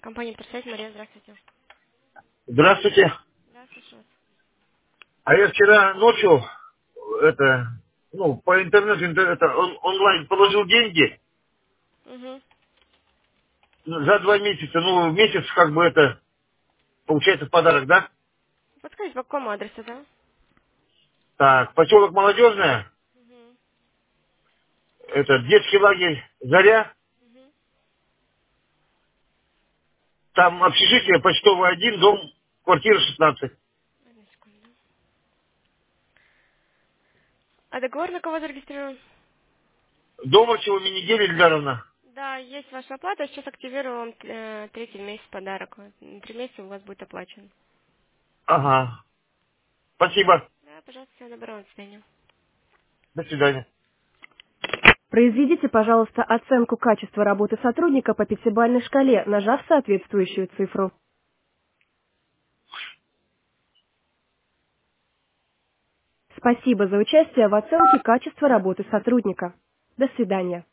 Компания «Председатель», Мария, здравствуйте. Здравствуйте. Да, слышу вас. А я вчера ночью, по интернету, онлайн положил деньги Угу. за 2 месяца. Ну, в месяц получается в подарок, да? Подскажите, по какому адресу, да? Так, поселок Молодежная, Угу. это детский лагерь «Заря», Угу. там общежитие, почтовый 1, дом, квартира 16. Одну секунду. А договор на кого зарегистрирован? Домарчева Минигель Ильдаровна. Да, есть ваша оплата. Сейчас активирую вам третий месяц подарок. На 3 месяца у вас будет оплачен. Ага. Спасибо. Да, пожалуйста, всего доброго, до свидания. До свидания. Произведите, пожалуйста, оценку качества работы сотрудника по пятибалльной шкале, нажав соответствующую цифру. Спасибо за участие в оценке качества работы сотрудника. До свидания.